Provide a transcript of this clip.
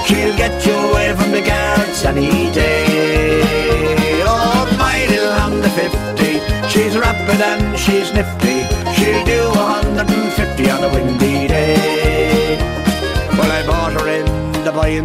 she'll get you away from the guards any day. Oh, my little Honda 50, she's rapid and she's nifty, she'll do 150 on a windy day. Well, I bought her in the buying